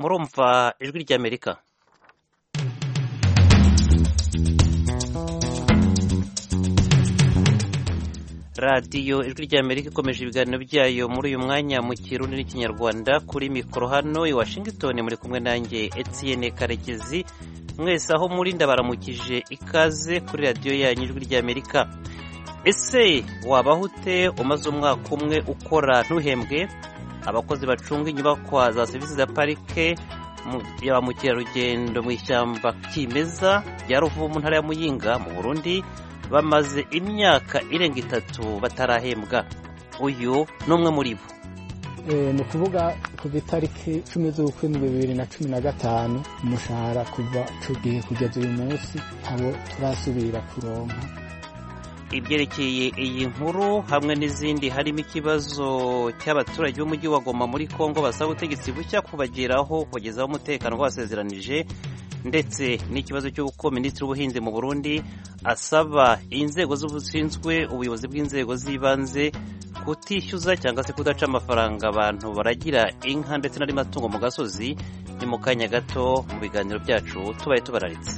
murumva ijwi ry'Amerika. radiyo ijwi ry'Amerika ikomeje ibiganiro byayo muri uyu mwanya mu Kirundi n'Ikinyarwanda. Kuri mikoro hano i Washington muri kumwe nanjye Etienne Karekezi. Mwese aho muri ndabaramukije ikaze kuri radiyo yanyu ijwi ry'Amerika. Ese wabaho ute umaze umwaka umwe ukora ntuhembwe? Abakozi bacunga inyubakwa za serivisi za parike ya mukerarugendo mu ishyamba kimeza rya Ruvubu mu ntara ya Muyinga mu Burundi bamaze imyaka irenga 3 batarahembwa. Uyu n'umwe muri bo. Ni kuvuga ku itariki 10 z'ukwindwi 2015 umushahara kuva tugiye kugeza uyu munsi abo turasubira kuronka. Ibyerekeye iyi nkuru hamwe n'izindi harimo ikibazo cy'abaturage b'umujyi wa Goma muri Kongo basaba ubutegetsi bushya kubageraho kugezaho umutekano basezeranije, ndetse n'ikibazo cy'uko Minisitiri w'Ubuhinzi mu Burundi asaba inzego z'ubushinzwe ubuyobozi bw'inzego z'ibanze kutishyuza cyangwa se kudaca amafaranga abantu baragira inka ndetse n'andi matungo mu gasozi. Ni mu kanya gato mu biganiro byacu tubaye tubararitse.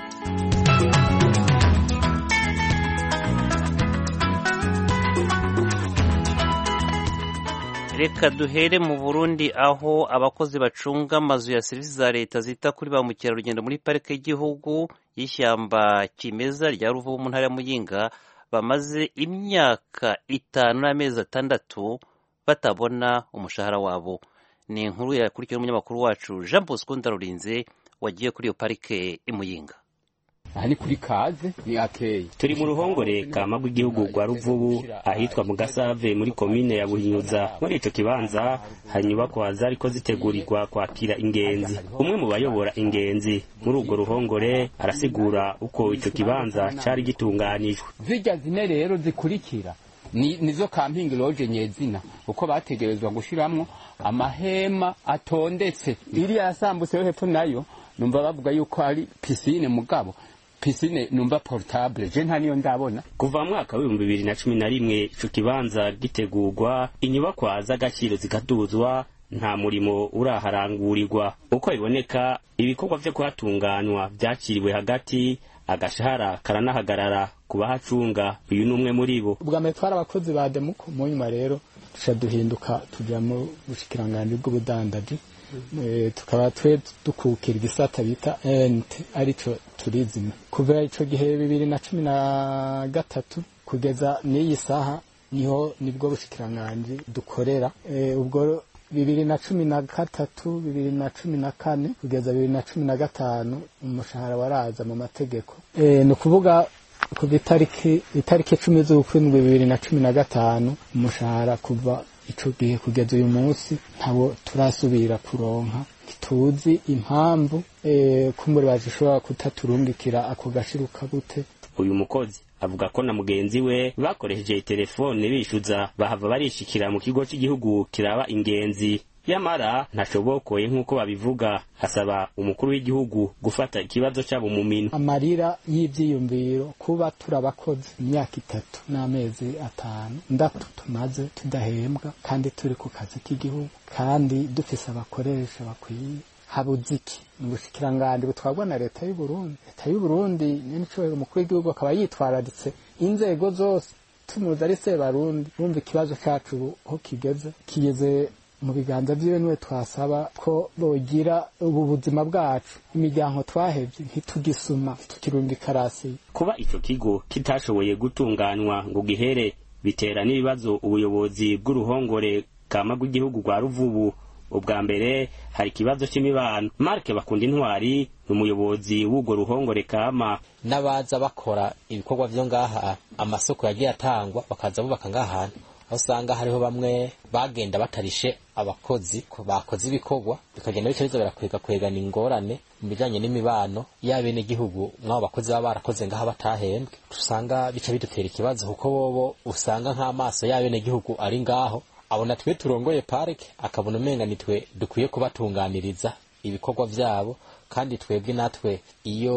Reka duhere mu Burundi aho abakozi bacunga amazu ya serivisi za leta zita kuri ba mukerarugendo muri parike y'igihugu y'ishyamba kimeza rya Ruvubu mu ntara ya Muyinga bamaze imyaka 5 n'amezi 6 batabona umushahara wabo. Ni inkuru yakurikiwe n'umunyamakuru wacu Jean Bosco Ndarurinze wagiye kuri iyo parike i Muyinga. Ani kuri kaze ni akeye. Turi mu ruhongore kama rw'igihugu rwa Ruvubu ahitwa mu Gasave muri komine ya Buhinyuza. Muri ico kibanza hanyubakwa zariko zitegurirwa kwakira ingenzi. Umwe mu bayobora ingenzi muri urwo ruhongore arasigura uko ico kibanza cari gitunganijwe. Zijya zine rero zikurikira nizo camping lodge nyezina uko bategerezwa gushiramwo amahema atondetse. Iri yasambutse yo hepfo nayo numva bavuga yuko ari piscine mugabo piscine numva portable je nta niyo ndabona. Kuva mwaka wa 2011 ico kibanza gitegurwa inyubakwa z'agaciro zikaduzwa nta murimo uraharangurirwa. Uko iboneka ibikorwa vyo kuhatunganywa byakiriwe hagati agashahara karanahagarara kubahacunga. Uyu numwe muri bo. Ubwa mbere twara abakozi ba Demuko mu nyuma rero tusha duhinduka tuja mu bushikiranganje bw'ubudandaji. Tukaba twe dukukira igisata bita arico tourism. Kuva ico gihe 2013 kugeza n'iyi saha nibwo bushikiranganje dukorera. Ubwo 2013 2014 kugeza 2015 umushahara waraza mu mategeko. No kuvuga ku itariki 10 z'ukwindwi 2015 umushahara kuva ico gihe kugeza uyu munsi ntabo turasubira kuronka. Tuzi impamvu kumbure bazishobora kutaturungikira ako gashiruka gute. Uyu mukozi avuga ko na mugenzi we bakoresheje telefone bishuza bahava barishikira mu kigo cy'igihugu kiraba ingenzi. Yamara ntashobokoye nk'uko babivuga, hasaba umukuru w'igihugu gufata ikibazo cyabo mu minwe. Amarira y'ivyiyumviro kuba turabakoze imyaka 3 n'amezi 5 ndatu tumaze tudahembwa kandi turi ku kazi k'igihugu kandi dufise abakoresha bakwiye. Habuze iki? Ubushikiranganje butwagwa na leta y'u Burundi. Leta y'u Burundi n'icyo umukuru w'igihugu akaba yitwararitse inzego zose tumuza ari se Barundi. Bumva ikibazo cyacu ho kigeze mu biganza byiwe niwe twasaba ko bogira ubu buzima bwacu imiryango twahebye ntitugisuma tukirumbi karasi. Kuba ico kigo kitashoboye gutunganywa ngo gihere bitera n'ibibazo ubuyobozi bw'uruhongore kama rw'igihugu rwa Ruvubu. Ubwa mbere hari ikibazo cy'imibano. Mark Bakunda Intwari umuyobozi w'ugo ruhongore kama. Nabaza bakora ibikorwa byo ngaha amasoko yagiye atangwa bakaza bubaka ngaha usanga hariho bamwe bagenda batarishe abakozi ko bakoze ibikorwa bikagenda bicabiza barakwegana ingorane mu bijanye n'imibano y'abene gihugu mwabo bakozi baba barakoze ngaha batahembwe. Usanga bica bidutera ikibazo kuko bobo usanga nk'amaso y'abene gihugu ari ngaho abona twe turongoye parike akabona umenga nitwe dukwiye kubatunganiriza ibikorwa byabo kandi twebwe natwe iyo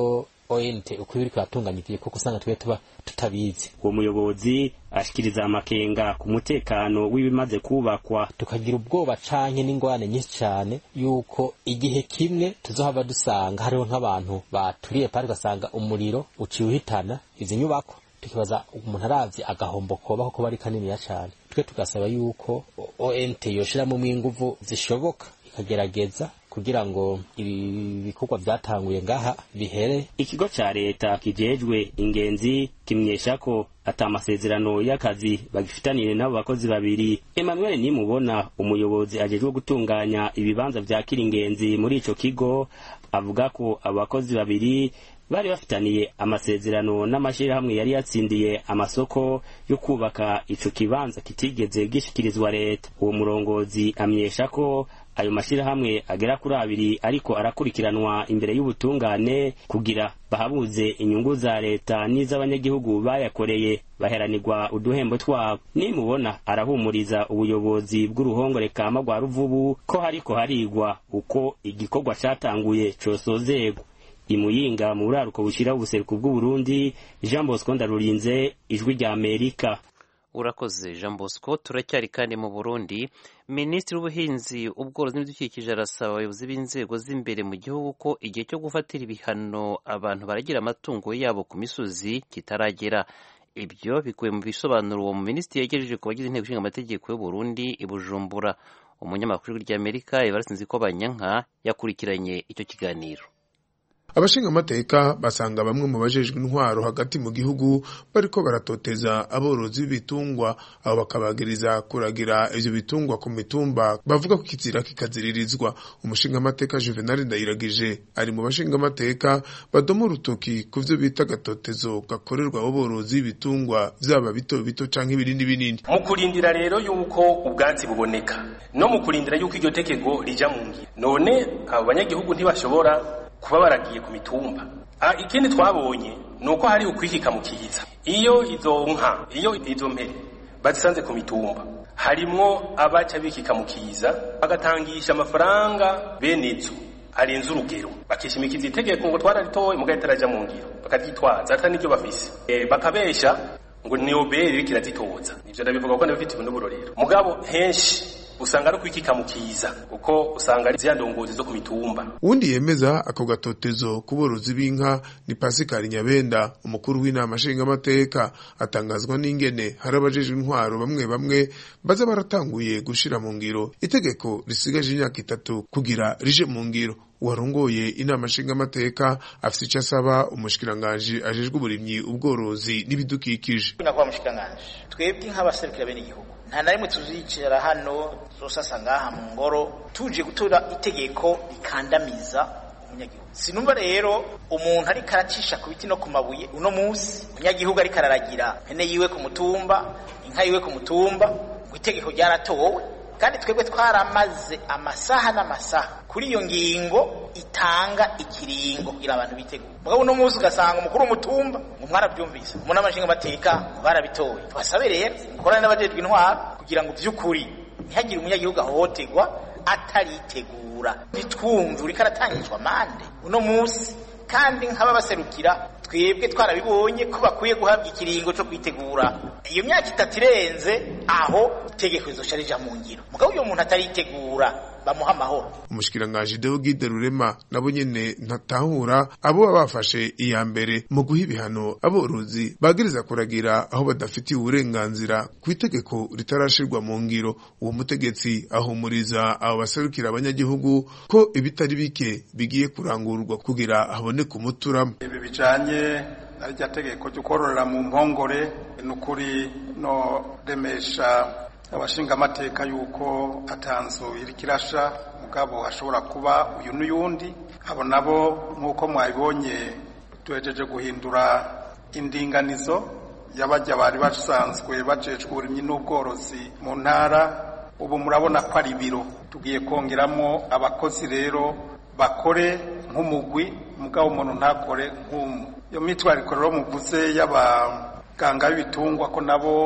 ONT uko biri kwatunganya itegeko kuko usanga twe tuba tutabizi. Uwo muyobozi ashikiriza amakenga ku mutekano w'ibimaze kubakwa, tukagira ubwoba canke n'ingwane nyinshi cyane yuko igihe kimwe tuzohava dusanga hariho nk'abantu baturiye pari gasanga umuriro uciye uhitana izi nyubako, tukibaza umuntu aravye agahombo koba ko bari kanini ya cyane. Twe tugasaba yuko ONT yoshiramo inguvu zishoboka ikagerageza kugira ngo ibi bikorwa byatanguye ngaha bihere. Ikigo ca leta kijejwe ingenzi kimyesha ko atamasezerano y'akazi bagifitaniye n'abo bakozi babiri. Emmanuel Nimubona, umuyobozi ajejwe gutunganya ibibanza vya kiringenzi muri ico kigo, avuga ko abakozi babiri bari bafitaniye amasezerano n'amashirahamwe yari yatsindiye amasoko yo kubaka ico kibanza kitigeze gishikirizwa leta. Uwo murongozi amyesha ko ayo mashirahamwe agera kuri abiri ariko arakurikiranwa imbere y'ubutungane kugira bahabuze inyungu za leta n'iz'abanyagihugu bayakoreye baheranirwa uduhembo twabo. Nimubona arahumuriza ubuyobozi bw'uruhongore kama rwa Ruvubu ko hariko harigwa uko igikorwa catanguye cosozegwa. Imuyinga mu buraruko bushira ubuseruko bw'u Burundi, Jean Bosco Ndarurinze, Ijwi rya Amerika. Urakoze Jean Bosco. Turacyari kandi mu Burundi, Minisitiri w'Ubuhinzi, Ubworozi n'Ibidukikije arasaba abayobozi b'inzego z'imbere mu gihugu ko igihe cyo gufatira ibihano abantu baragira amatungo yabo ku misozi kitaragera. Ibyo bikuwe mu bisobanuro uwo minisitiri yagejeje ku bagize inteko ishinga amategeko y'u Burundi i Bujumbura. Umunyamakuru w'Amerika Evariste Nzikobanyanka yakurikiranye icyo kiganiro. Abashinga amateka basanga bamwe mu bajejwe intwaro hagati mu gihugu bariko baratoteza aborozi b'ibitungwa, abo bakabagiriza kuragira ivyo bitungwa ku mitumba bavuga ko kizira kikaziririzwa. Umushinga amateka Juvenal Ndayiragije ari mu bashinga amateka badoma urutoki ku vyo bita gatotezo gakorerwa aborozi b'ibitungwa vyaba bito bito canke ibinini binini. Mu kurindira rero yuko ubwatsi buboneka no mu kurindira yuko iryo tekego rija mu ngiro, none abo banyagihugu ntibashobora kuba baragiye ku mitumba. Ikindi twabonye nuko hari ukwikika mu kiza. Iyo izo nka, iyo izo mpere bazisanze ku mitumba, harimwo abaca bikika mu kiza bagatangisha amafaranga benezo arenze urugero, bakishimikiza itegeko ngo twararitoye mugahita taraja mu ngiro, bakaryitwaza atari n'ibyo bafise, bakabesha ngo niobere kirazitoza. Ivyo ndabivuga ko ndabifite n'uburorero. Mugabo henshi usanga ari kwikika mu kiza kuko usanga ari ziyandongozi zo ku mitumba. Undi yemeza ako gatotezo kuborozi b'inka ni Pascal Nyabenda, umukuru w'inama nshinga amateka. Atangazwa n'ingene hari abajejwe intwaro bamwe baza baratanguye gushira mu ngiro itegeko risigaje imyaka 3 kugira rije mu ngiro. Warongoye inama nshinga amateka afite icyo asaba umushikiranganje ajejwe uburimyi, ubworozi n'ibidukikije. Kwa mushikiranganje twebwe nk'abaserukira bene igihugu nta narimwe tuzicara hano zosasa ngaha mu ngoro tuje gutora itegeko rikandamiza umunyagihugu. Sinumva rero umuntu ari karacisha ku biti no ku mabuye uno munsi umunyagihugu ari kararagira mpene yiwe ku mutumba, inka yiwe ku mutumba, ngo itegeko ryaratowe kandi twebwe twaramaze amasaha n'amasaha kuri iyo ngingo itanga ikiringo kugira abantu bitegura. Mugabo uno munsi ugasanga umukuru w'umutumba ngo mwarabyumvise umuntu amashinga amateka barabitoye. Tubasabe rero mukorane n'abajejwe intwaro kugira ngo by'ukuri ntihagire umunyagihugu ahohoterwa ataritegura. Nitwumve uri karatangishwa amande uno munsi kandi nk'ababaserukira twebwe twarabibonye ko bakwiye guhabwa ikiringo cyo kwitegura. Iyo myaka 3 irenze aho itegeko rizoca rija mu ngiro. Mugabo uyo muntu ataritegura bamuha amahoro. Umushikiranganje Deogide Rurema nabo nyene ntatahura abo bafashe iya mbere mu guha ibihano aborozi bagiriza kuragira aho badafitiye uburenganzira ku itegeko ritarashirwa mu ngiro. Uwo mutegetsi ahumuriza abo baserukira abanyagihugu ko ibitari bike bigiye kurangurwa kugira haboneke umuturamo. Ibi bijanye naryo tegeko cyo kororera mu mpongore n'ukuri no remesha abashinga amateka yuko atanzu irikirasha mugabo hashobora kuba uyu n'uyundi. Abo nabo nk'uko mwabibonye tuhejeje guhindura indinganizo y'abajya bari basanzwe bajejwe uburimyi n'ubworozi mu ntara. Ubu murabona ko ari biro, tugiye kongeramo abakozi rero bakore nk'umugwi mugabo umuntu ntakore nk'umwe. Iyo mitwariko rero muvuze y'abaganga b'ibitungwa ko nabo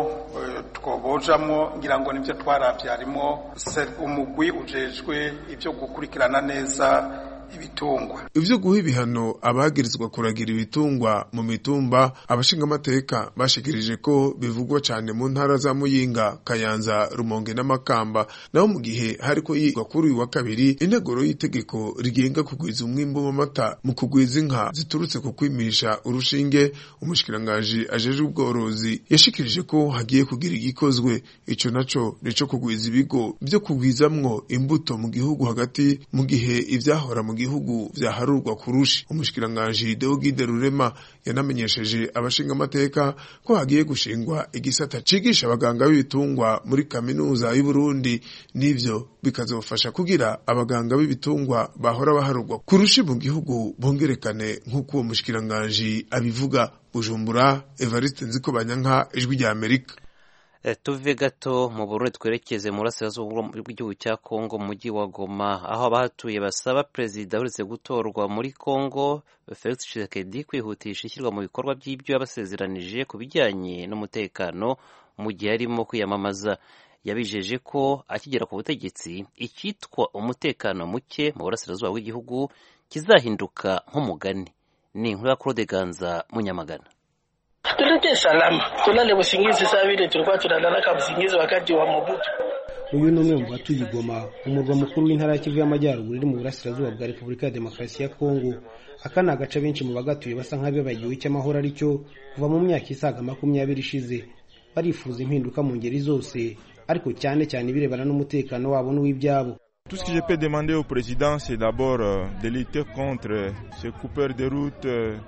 twobojamwo ngira ngo nivyo twaravye harimo umugwi ujejwe ivyo gukurikirana neza ibitungwa. Ivyo guha ibihano abagirizwa kuragira ibitungwa mu mitumba, abashingamateka bashikirije ko bivugwa cyane mu ntara za Muyinga, Kayanza, Rumonge n'Amakamba, naho mu gihe hariko yigwa kuri uyu wa kabiri integuro y'itegeko rigenga kugwiza umwimbo w'amata mu kugwiza inka ziturutse ku kwimisha urushinge, umushikiranganje ajeje ubworozi yashikirije ko hagiye kugira igikozwe. Ico naco nico kugwiza ibigo byo kugwizamwo imbuto mu gihugu hagati, mu gihe ivyahora mu gihugu vyaharurwa kurushi. Umushikiranganje Deogide Rurema yanamenyesheje abashingamateka ko hagiye gushingwa igisata cigisha abaganga b'ibitungwa muri kaminuza y'u Burundi, nivyo bikazofasha kugira abaganga b'ibitungwa bahora baharurwa kurushi mu gihugu bongerekane nk'uko uwo mushikiranganje abivuga. Bujumbura, Evariste Nzikobanyanka, Ijwi rya Amerika. Tuve gato mu Burundi twerekeze mu burasirazuba bw'igihugu cya Kongo mu mujyi wa Goma, aho abahatuye basaba perezida uretse gutorwa muri Kongo Felix Tshisekedi kwihutisha ishyirwa mu bikorwa by'ibyo yabasezeranije ku bijyanye n'umutekano mu gihe arimo kwiyamamaza. Yabijeje ko akigera ku butegetsi icyitwa umutekano muke mu burasirazuba bw'igihugu kizahinduka nk'umugani. Ni inkuru ya Claude Ganza Munyamagana. Tulete salama, tulale busingizi sabire tulikuwa tunalala kama busingizi wakati wa Mobutu. Uyu ni umwe mu batuye Goma, umurwa mukuru w'intara ya Kivu y'Amajyaruguru iri mu burasirazuba bwa Repubulika ya Demokarasi ya Kongo. Aka ni agace benshi mu bagatuye basa nk'abibagiwe icy'amahoro aricyo kuva mu myaka isaga 20 ishize. Barifuza impinduka mu ngeri zose, ariko cyane cyane birebana n'umutekano wabo n'uw'ibyabo. Tout ce que je peux demander au président, c'est d'abord de lutter contre ces coupeurs de route,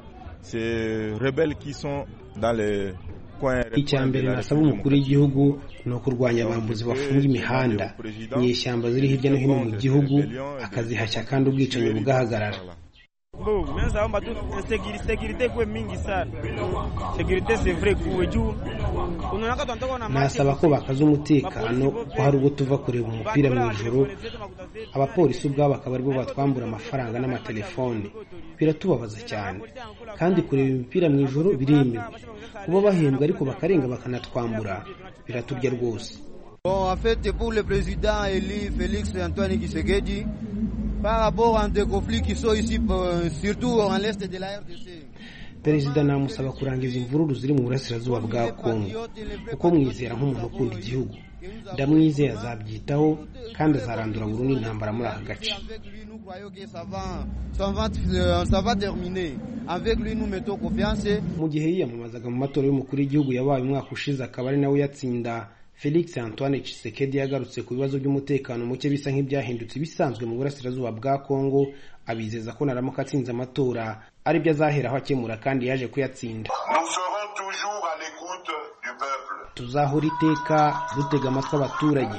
ces rebelles qui sont dans les coins. Icyambere nasaba umukuru w'igihugu ni ukurwanya abambuzi bafunga imihanda, nyeshyamba ziri hirya no hino mu gihugu, akazihashya kandi ubwicanyi bugahagarara. Nasaba ko bakaza umutekano, ko hari ubwo tuva kureba umupira mu ijoro, abapolisi ubwabo akaba aribo batwambura amafaranga n'amatelefone. Biratubabaza cyane, kandi kureba imipira mu ijoro biremewe. Kuba bahembwa ariko bakarenga bakanatwambura biraturya rwose. Bon, en fait, pour le président élu Félix Antoine Tshisekedi, par rapport à des conflits qui sont ici, surtout en l'est de la RDC. Perezida namusaba kurangiza imvururu ziri mu burasirazuba bwa Kongo, kuko mwizera nk'umuntu ukunda igihugu. Ndamwizeye azabyitaho kandi azarandura burundu intambara muri aka gace. Mu gihe yiyamamazaga mu matora y'umukuru w'igihugu yabaye umwaka ushize akaba ari nawe yatsinda, Felix Antoine Tshisekedi yagarutse ku bibazo by'umutekano muke bisa nk'ibyahindutse bisanzwe mu burasirazuba bwa Kongo, abizeza ko naramuka atsinze amatora aribyo azaheraho akemura kandi yaje kuyatsinda. Tuzahora iteka dutega amatwi abaturage.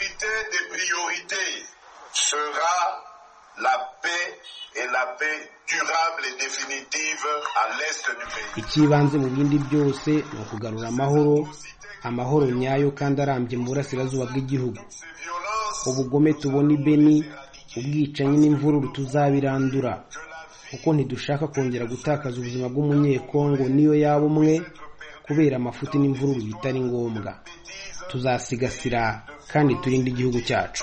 Ikibanze mu bindi byose ni ukugarura amahoro nyayo kandi arambye mu burasirazuba bw'igihugu. Ubugome tubona i Beni, ubwicanyi n'imvururu tuzabirandura, kuko ntidushaka kongera gutakaza ubuzima bw'umunyekongo niyo yaba umwe kubera amafuti n'imvururu bitari ngombwa. Tuzasigasira kandi turinde igihugu cyacu.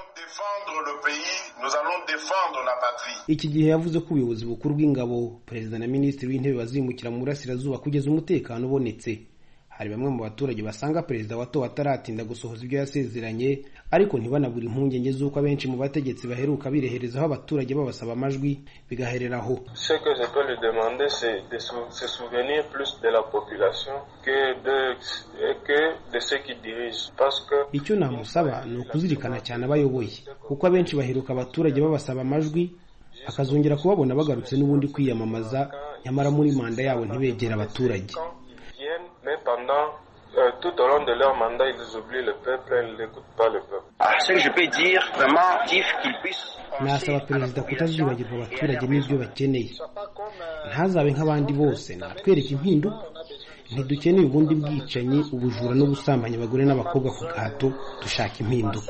Iki gihe yavuze ko ubuyobozi bukuru bw'ingabo, perezida na minisitiri w'intebe bazimukira mu burasirazuba kugeza umutekano ubonetse. Hari bamwe mu baturage basanga perezida watowe ataratinda gusohoza ibyo yasezeranye, ariko ntibanabura impungenge z'uko abenshi mu bategetsi baheruka bireherezaho abaturage babasaba amajwi bigahereraho. Ce que je peux lui demander, c'est de se souvenir plus de la population que de ceux qui dirigent. Parce que icyo namusaba ni ukuzirikana cyane abayoboye, kuko abenshi baheruka abaturage babasaba amajwi, akazongera kubabona bagarutse n'ubundi kwiyamamaza, nyamara muri manda yabo ntibegera abaturage. Mais pendant tout au long de leur mandat, ils oublient le peuple, ils n'écoutent pas le peuple. Ce que je peux dire, vraiment, dire qu'ils puissent. Nasaba perezida kutazibagirwa abaturage n'ibyo bakeneye. Ntazabe nk'abandi bose, natwereke impinduka. Ntidukeneye ubundi bwicanyi, ubujura no gusambanya abagore n'abakobwa ku gahato. Dushaka impinduka.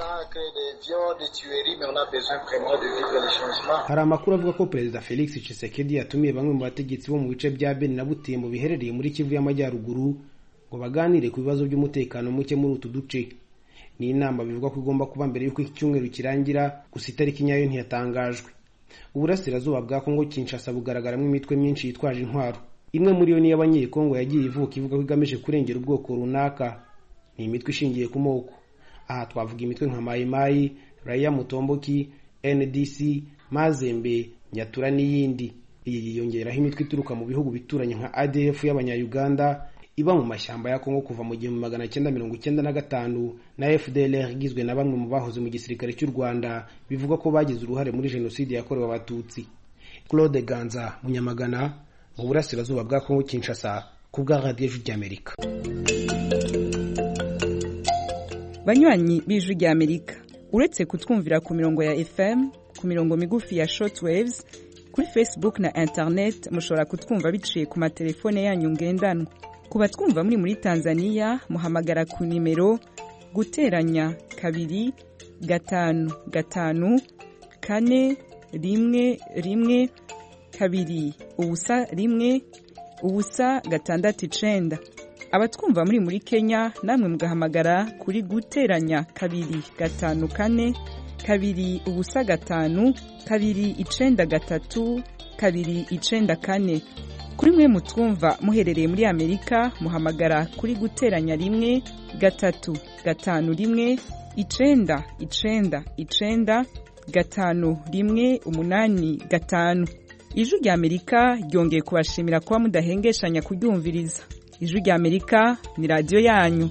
Hari amakuru avuga ko perezida Felix Tshisekedi yatumiye bamwe mu bategetsi bo mu bice bya Beni na Butembo biherereye muri Kivu y'Amajyaruguru ngo baganire ku bibazo by'umutekano muke muri utu duce. Ni inama bivuga ko igomba kuba mbere y'uko iki cyumweru kirangira, gusa itariki nyayo ntiyatangajwe. uburasirazuba bwa Kongo Kinshasa bugaragaramo imitwe myinshi yitwaje intwaro. Imwe muri yo ni y'abanyekongo yagiye ivuka ivuga ko igamije kurengera ubwoko runaka. Ni imitwe ishingiye ku moko. Aha twavuga imitwe nka Mai Mai, Raia Mutomboki, NDC, Mazembe, Nyatura n'iyindi. Iyi yiyongeraho imitwe ituruka mu bihugu bituranye nka ADF y'Abanya-Uganda iba mu mashyamba ya Kongo kuva mu 1995 na FDLR igizwe na bamwe mu bahoze mu gisirikare cy'u Rwanda bivuga ko bagize uruhare muri jenoside yakorewe Abatutsi. Claude Ganza, Munyamagana, mu burasirazuba bwa Kongo Kinshasa, ku bwa Radio y'Amerika. Banywanyi b'Ijwi ry'Amerika, uretse kutwumvira ku mirongo ya FM, ku mirongo migufi ya shortwaves, kuri Facebook na internet mushobora kutwumva biciye ku matelefone yanyu ngendanwa. Kuba twumva muri Tanzania muhamagara ku nimero guteranya 2554112 abatwumva muri Kenya namwe mugahamagara kuri guteranya 245 kuri mwe mutwumva muherereye muri Amerika muhamagara kuri guteranya 1-351-999-518. Ijwi ry'Amerika ryongeye kubashimira kuba mudahengeshanya kuryumviriza. Ijwi ry'Amerika ni radio yanyu.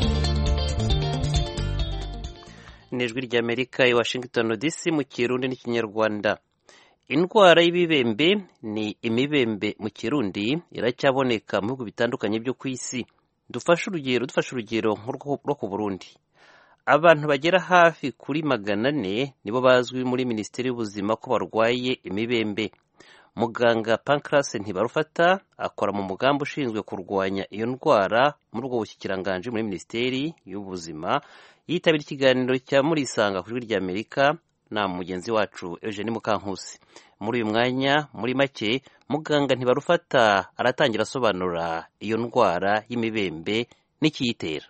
N'Ijwi ry'Amerika i Washington DC mu Kirundi n'ikinyarwanda. Indwara y'ibibembe ni imibembe mu Kirundi iracyaboneka mu bihugu bitandukanye byo ku isi. Dufashe urugero rwo ku Burundi. Abantu bagera hafi kuri 400 nibo bazwi muri Minisiteri y'Ubuzima ko barwaye imibembe. Muganga Pancras Ntibarufata akora mu mugambi ushinzwe kurwanya iyo ndwara muri ubwo bushyikiranganje muri Minisiteri y'Ubuzima. Yitabira ikiganiro cya Murisanga ku Ijwi ry'Amerika na mugenzi wacu Eugene Mukankusi. Muri uyu mwanya muri make muganga Ntibarufata aratangira asobanura iyo ndwara y'imibembe n'ikiyitera.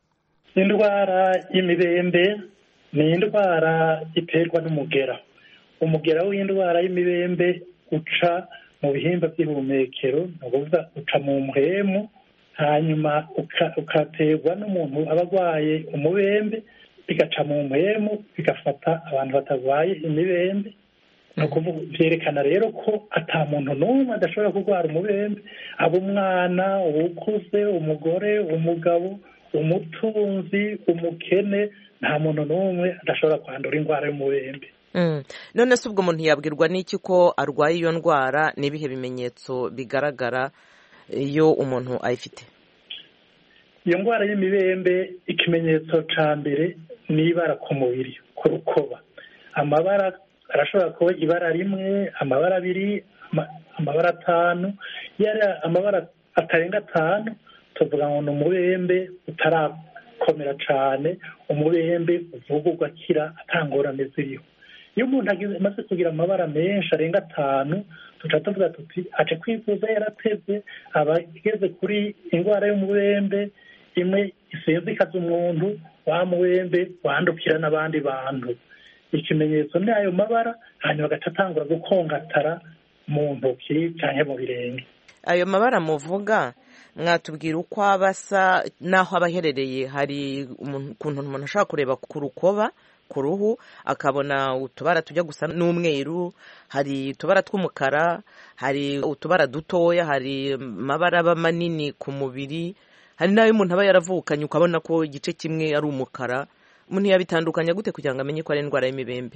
Indwara y'imibembe ni indwara iterwa n'umugera. Umugera w'indwara y'imibembe uca mu bihimba by'ihumekero, uvuga uca mu mpwemu, hanyuma ukaterwa n'umuntu abarwaye umubembe, bigaca mu mpwemu bigafata abantu batarwaye imibembe. No kuvuga byerekana rero ko ata muntu n'umwe adashobora kurwara umubembe, aba umwana, ukuze, umugore, umugabo, umutunzi, umukene, nta muntu n'umwe adashobora kwandura indwara y'umubembe. None se ubwo umuntu yabwirwa n'iki ko arwaye iyo ndwara? N'ibihe bimenyetso bigaragara iyo umuntu ayifite? Iyo ndwara y'imibembe ikimenyetso ca mbere ni ibara ku mubiri, ku rukoba. Amabara arashobora kuba ibara rimwe, amabara abiri, amabara 5, yari amabara atarenga 5, tuvuga ngo ni umubembe utarakomera cane, umubembe uvuga ugakira atangorane ziriho. Iyo umuntu amaze kugira amabara menshi arenga 5, tuca tuvuga tuti aje kwivuza yarateze, abageze kuri indwara y'umubembe imwe isenzikaza umuntu, wa mubembe wandukira n'abandi bantu. Ikimenyetso ni ayo mabara, hanyuma agaca atangura gukongatara mu ntoki canke mu birenge. Ayo mabara muvuga mwatubwira uko abasa naho abaherereye? Hari ukuntu umuntu ashaka kureba ku rukoba, ku ruhu, akabona utubara tujya gusa n'umweru, hari utubara tw'umukara, hari utubara dutoya, hari amabara aba manini ku mubiri, hari nayo umuntu aba yaravukanye ukabona ko igice kimwe ari umukara. Umuntu yabitandukanya gute kugira ngo amenye ko ari indwara y'imibembe?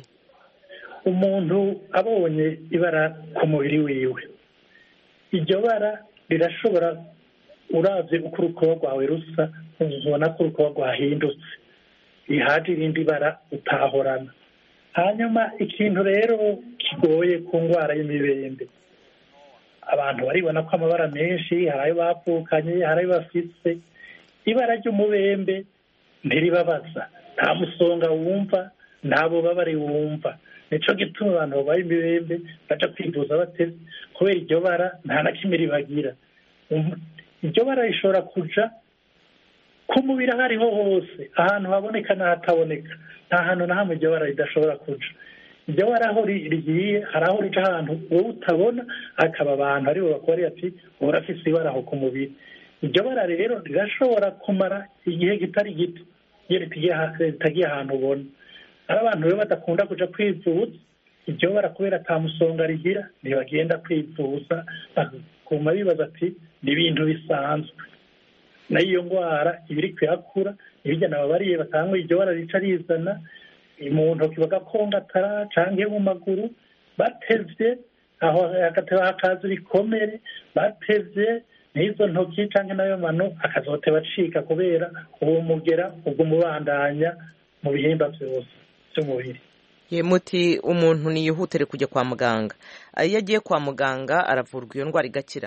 Umuntu abonye ibara ku mubiri wiwe, iryo bara rirashobora, uravye uko urukoba rwawe rusa, ubona ko urukoba rwahindutse, ihaje irindi bara utahorana. Hanyuma ikintu rero kigoye ku ndwara y'imibembe, abantu baribona ko amabara menshi, hari ayo bavukanye, hari ayo bafise. Ibara ry'umubembe ntiribabaza, nta musonga wumva, nta bubabare wumva. Nico gituma abantu babaye imibembe baja kwivuza bateze, kubera iryo bara nta na kimwe ribagira. Iryo bara rishobora kuja ku mubiri aho ariho hose, ahantu haboneka n'ahataboneka, nta hantu na hamwe iryo bara ridashobora kuja. iryo bara aho rigiye hari aho rica ahantu wowe utabona, akaba abantu aribo bakorera ati urafise ibara aho ku mubiri. iryo bara rero rirashobora kumara igihe kitari gito iyo ritagiye ahantu ubona. ari abantu rero badakunda kuja kwivuza iryo bara kubera ata musonga rigira ntibagenda kwivuza, bakaguma bibaza ati ni ibintu bisanzwe. nayo iyo ndwara iba iri kuyakura ibijya nababariye batanga iryo bara rica rizana mu ntoki bagakongatara canke mu maguru, batevye aho hagateba hakaza ibikomere, batevye n'izo ntoki canke nayo mano akazoteba acika kubera uwo mugera ubwo mubandanya mu bihimba vyose vy'umubiri. muti umuntu niyihutere kujya kwa muganga, iyo agiye kwa muganga aravurwa iyo ndwara igakira?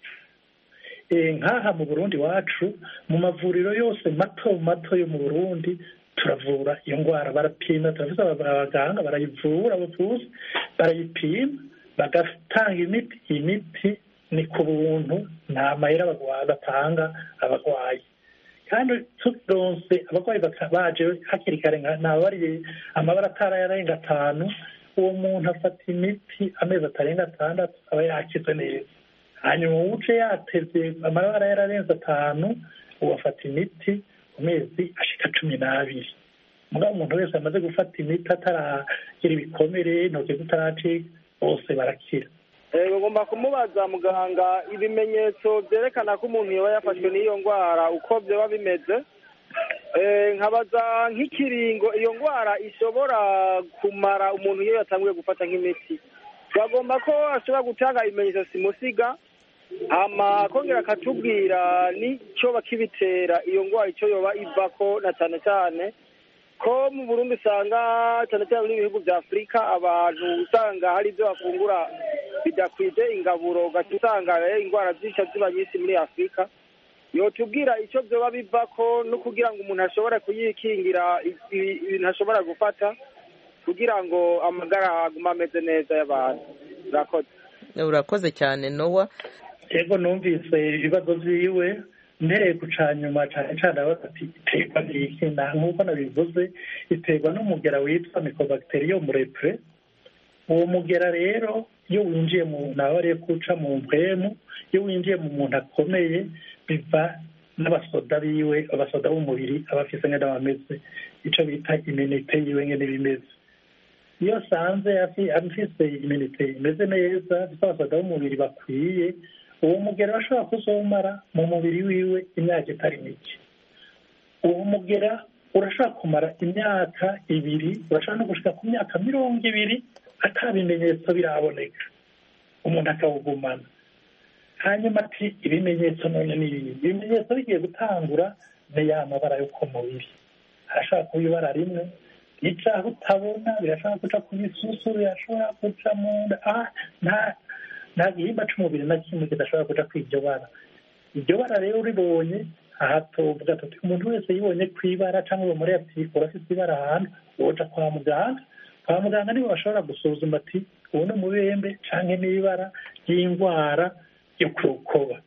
Nk'aha mu Burundi wacu mu mavuriro yose mato mato yo mu Burundi turavura iyo ndwara, barapima, turavuze abaganga barayivura, abavuzi barayipima bagatanga imiti. imiti ni ku buntu, nta mahera batanga abarwayi, kandi turonse abarwayi baje hakiri kare, nababariye amabara atararenga 5, uwo muntu afata imiti amezi atarenga 6 aba yakize neza. hanyuma uje yateze amabara yararenze 5 uwo afata imiti ku mezi ashika 12. mugabo umuntu wese amaze gufata imiti ataragira ibikomere, intoki zitaracika, bose barakira. Ugomba kumubaza muganga ibimenyetso byerekana ko umuntu yoba yafashwe n'iyo ndwara uko byoba bimeze. Nkabaza nk'ikiringo iyo ndwara ishobora kumara umuntu iyo yatanguye gufata nk'imiti. Twagomba ko ashobora gutanga ibimenyetso simusiga, ama kongera akatubwira n'icyo bakibitera iyo ndwara icyo yoba ivako, na cyane cyane ko mu Burundi usanga cyane cyane muri ibihugu bya Afurika abantu usanga hari ibyo bafungura bidakwije ingaburo, ugasanga indwara zica ziba nyinshi muri Afurika. Yotubwira icyo byoba bivako no kugira ngo umuntu ashobore kuyikingira ibintu ashobora gufata kugira ngo amagara agume ameze neza y'abantu. Urakoze cyane Nowa. Yego numvise ibibazo vyiwe, mpereye guca nyuma cyane cyane ati iterwa n'iki, nk'uko nabivuze iterwa n'umugera witwa Mycobacterium leprae. uwo mugera rero iyo winjiye mu nabare kuca mu mpwemu, iyo winjiye mu muntu akomeye biva n'abasoda biwe, abasoda b'umubiri abafise ngenda bameze, ico bita immunite yiwe ngene bimeze. iyo sanze afise immunite imeze neza, abasoda b'umubiri bakwiye, uwo mugera bashobora kuzomara mu mubiri wiwe imyaka itari mike. uwo mugera urashobora kumara imyaka 2, urashobora no gushika ku myaka 20 atabimenyetso biraboneka, umuntu akawugumana. hanyuma ati ibimenyetso none ni ibimenyetso bigiye gutangura ni ya mabara yo ku mubiri. arashobora kuba ibara rimwe rica aho utabona, birashobora kuca ku bisusu, birashobora kuca mu nda, nta gihimba c'umubiri na kimwe kidashobora kuja kw'iryo bara. iryo bara rero uribonye aha tuvuga tuti umuntu wese yibonye kw'ibara canke bamuri ati urafise ibara ahantu, woja kwa muganga. kwa muganga nibo bashobora gusuzuma ati ubu ni umubembe canke n'ibara ry'indwara yo ku rukoba.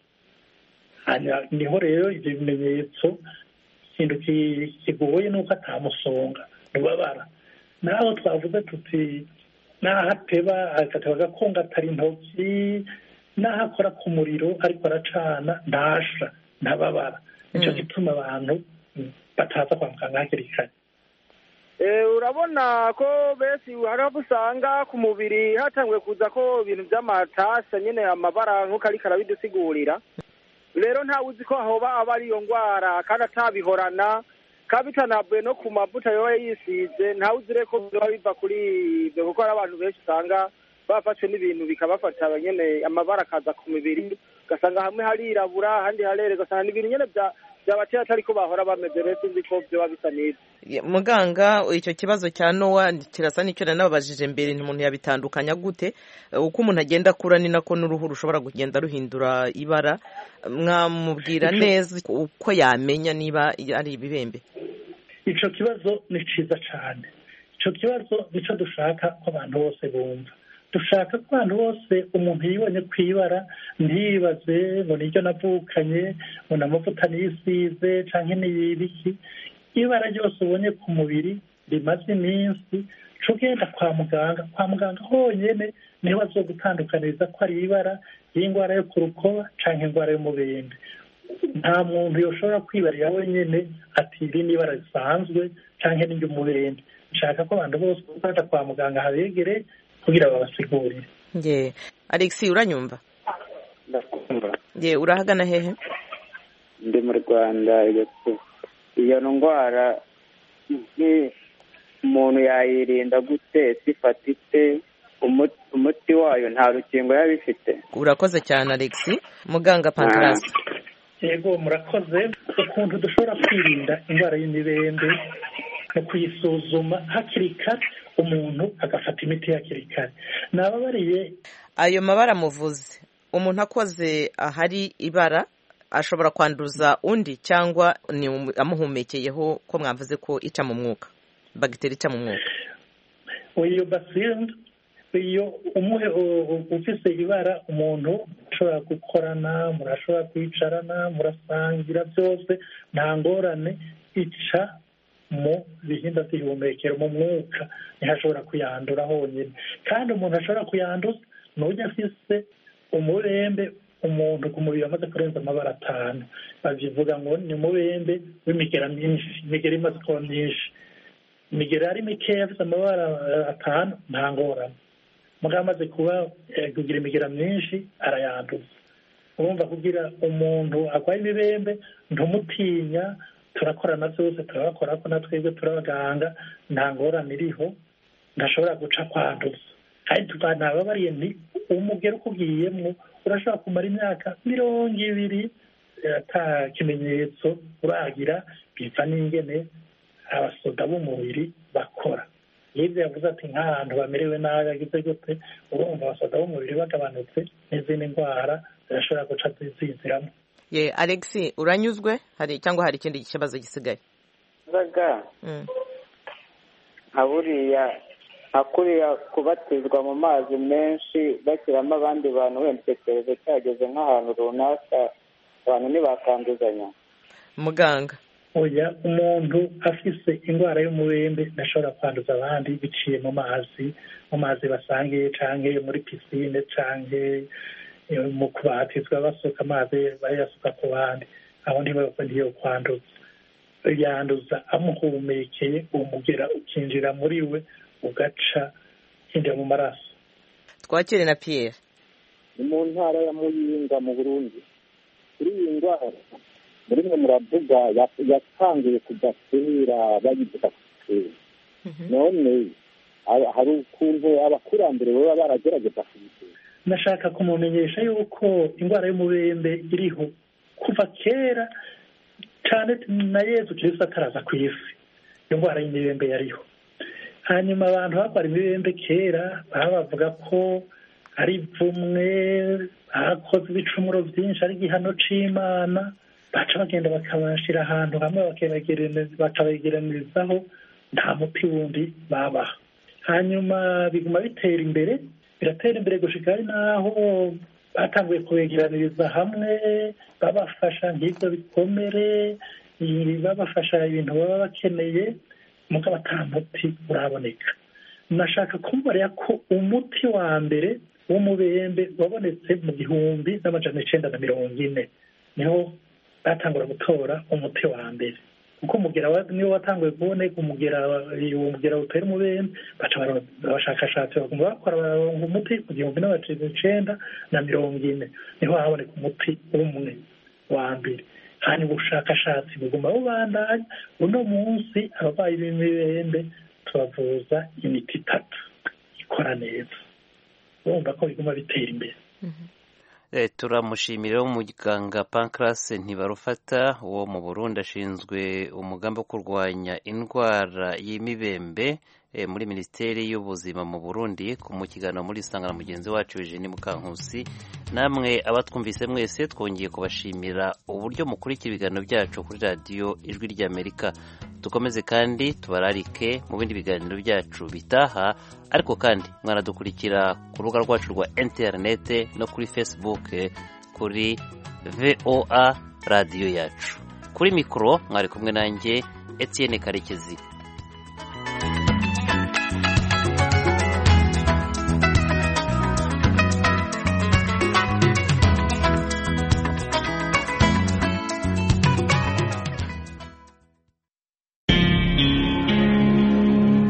niho rero ivyo bimenyetso ikintu kigoye nuko atamusonga ntubabara. naho twavuze tuti naho ateba agateba agakongatara intoki, naho akora ku muriro ariko aracana ntasha ntababara. nico gituma abantu bataza kwa muganga hakiri kare. Urabona ko besi hari aho usanga ku mubiri hatanguye kuza ko ibintu by'amatasa nyine amabara nk'uko ariko arabidusigurira. rero ntawe uzi ko hoba aba ari iyo ndwara kandi atabihorana, kabitanabuye no ku mavuta yoba yisize, ntawe uzire ko biba biva kuri ibyo, kuko hari abantu benshi usanga bafashwe n'ibintu bikabafata nyine amabara akaza ku mibiri, ugasanga hamwe harirabura ahandi harere, ugasanga n'ibintu nyine byabatera atari ko bahora bameze. rero sinzi ko byoba bisa neza. Muganga, icyo kibazo cya Nowa kirasa n'icyo nababajije mbere, umuntu yabitandukanya gute? uko umuntu agenda akura ni nako n'uruhu rushobora kugenda ruhindura ibara. mwamubwira neza uko yamenya niba ari ibibembe? Ico kibazo ni ciza cyane. Ico kibazo nico dushaka ko abantu bose bumva. dushaka ko abantu bose umuntu yibonye kwibara ntibaze ngo niryo navukanye, ngo amavuta nisize canke n'ibiki. ibara ryose ubonye ku mubiri rimaze iminsi cugenda kwa muganga honyene niho bazogutandukaniriza ko ari ibara y'indwara yo ku rukoba canke indwara y'umubembe. Nta muntu yoshobora kwibarira wenyene ati iri ni ibara risanzwe canke ni ry'umubembe. Nshaka ko abantu bose baja kwa muganga habegere kugira babasigurire. Nge Alexis uranyumva? Ndakumva. Nge urahagana hehe? Ndi mu Rwanda. Iyo ndwara umuntu yayirinda gute sifatite umuti wayo nta rukingo yabifite? Urakoze cyane Alexis. Muganga Pancras. Yego murakoze. Ukuntu dushobora kwirinda indwara y'imibembe no kuyisuzuma hakiri kare, umuntu agafata imiti hakiri kare. Nababariye ayo mabara muvuze, umuntu akoze ahari ibara ashobora kwanduza undi cyangwa ni amuhumekeyeho ko mwavuze ko ica mu mwuka, bagiteri ica mu mwuka? Iyo bacille iyo umuhe ufise ibara umuntu ashobora gukorana, murashobora kwicarana, murasangira byose nta ngorane, ica mu bihimba by'ihumekero mu mwuka, ntihashobora kuyandura honyine. Kandi umuntu ashobora kuyanduza n'ujya afise umubembe, umuntu ku mubiri amaze kurenza amabara 5 babivuga ngo ni umubembe w'imigera myinshi, imigera imaze kuba myinshi. Imigera ari mikeya afite amabara 5 nta ngorane, mugabo amaze kugira imigera myinshi arayanduza. Urumva kugira umuntu arwaye imibembe ntumutinya, turakorana byose, turabakora ko natwebwe turabaganga, nta ngorane iriho, ndashobora guca kwanduza. Kandi tukanababariye nti umugero ukugiyemwo urashobora kumara imyaka 20 ata kimenyetso uragira, biva n'ingene abasoda b'umubiri bakora. Yibyo yavuze ati nk'ahantu bamerewe nabi agize gute, urumva abasoda b'umubiri bagabanutse n'izindi ndwara zirashobora guca ziziramo. Alexis uranyuzwe hari cyangwa hari ikindi kibazo gisigaye? Baga haburiya akuriya kubatizwa mu mazi menshi bashyiramo abandi bantu, wenda icyerekezo cyageze nk'ahantu runaka abantu ntibakanduzanya. Muganga oya, umuntu afise indwara y'umubembe ntashobora kwanduza abandi biciye mu mazi basangiye canke muri pisine canke mu kubatizwa basuka amazi bayasuka ku bandi, aho ntiyo kwanduza. Yanduza amuhumekeye, umugera ukinjira muri we ugaca hinjira mu maraso. Twakire na Pierre. Ni mu ntara ya Muyinga mu Burundi. Kuri iyi ndwara muri mwe muravuga yatangiye kujya kera bayivuga kera. None hari ukuntu abakurambere baba baragerageza kuyitera. Nashaka kumumenyesha yuko indwara y'umubembe iriho kuva kera cyane na Yezu Kristo ataraza ku isi. Indwara y'imibembe yariho. Hanyuma abantu bakora imibembe kera bavuga ko ari ivumwe, bakoze ibicumuro byinshi, ari igihano c'Imana, baca bagenda bakabashira ahantu hamwe bakabegeranirizaho, nta muti wundi babaha. Hanyuma biguma biratera imbere gushika ari naho batanguye kubegeraniriza hamwe, babafasha nk'ibyo bikomere, babafasha ibintu baba bakeneye, mugabo ata muti uraboneka. Nashaka kumbarira ko umuti wa mbere w'umubembe wabonetse mu 1940 niho batangura gutora umuti wa mbere, kuko umugera niyo watanguye kuboneka, umugera utera umubembe, baca abashakashatsi baguma bakora umuti ku 1940 niho haboneka umuti umwe wa mbere. Hanyuma ubushakashatsi buguma bubandanya, uno munsi abarwayi b'imibembe tubavuza imiti 3 ikora neza. Urumva ko biguma bitera imbere. Turamushimira umuganga Pancras Ntibarufata wo mu Burundi, ashinzwe umugambi wo kurwanya indwara y'imibembe muri Minisiteri y'Ubuzima mu Burundi, mu kiganiro muri Sangana mugenzi wacu Eugenie Mukankusi. Namwe abatwumvise mwese twongeye kubashimira uburyo mukurikira ibiganiro byacu kuri radiyo Ijwi ry'Amerika. Dukomeze kandi tubararike mu bindi biganiro byacu bitaha, ariko kandi mwanadukurikira ku rubuga rwacu rwa interinete no kuri Facebook kuri VOA radiyo yacu. Kuri mikoro mwari kumwe nanjye Etienne Karekezi.